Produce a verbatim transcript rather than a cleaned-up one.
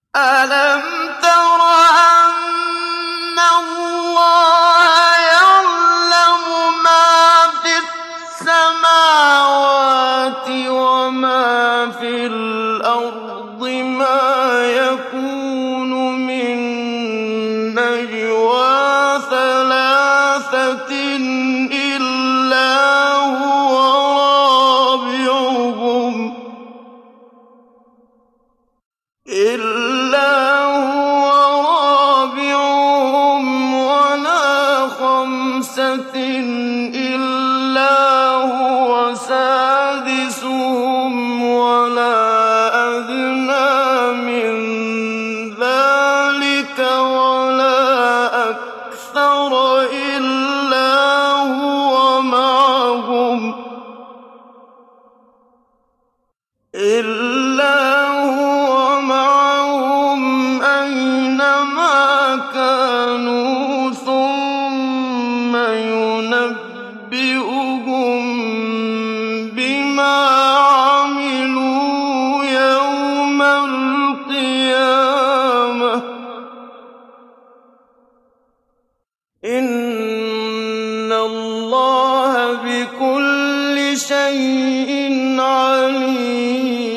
أَلَمْ تَرَ أَنَّ اللَّهَ يَعْلَمُ مَا فِي السَّمَاوَاتِ وَمَا فِي الْأَرْضِ مَا يَكُونُ مِن نَّجْوَىٰ ثَلَاثَةٍ إِلَّا هُوَ رَابِعُهُمْ وَلَا خَمْسَةٍ إِلَّا هُوَ سَادِسُهُمْ وَلَا أَدْنَىٰ مِن ذَٰلِكَ وَلَا أَكْثَرَ إِلَّا هُوَ مَعَهُمْ أَيْنَمَا كَانُوا ثُمَّ يُنَبِّئُهُم بِمَا عَمِلُوا يَوْمَ الْقِيَامَةِ ۚ إِنَّ اللَّهَ بِكُلِّ شَيْءٍ عَلِيمٌ.